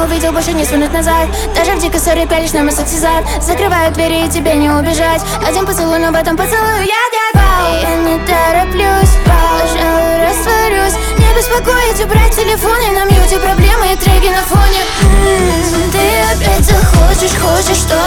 увидел, больше не сунуть назад. Даже в дикой ссоре пялишь на массатизат. Закрываю двери и тебе не убежать. Один поцелуй, но в этом поцелую я дьявол. Я не тороплюсь, пожалуй, растворюсь. Не беспокоить, убрать телефон и на мьюте проблемы и треки на фоне. Ты опять захочешь, хочешь, что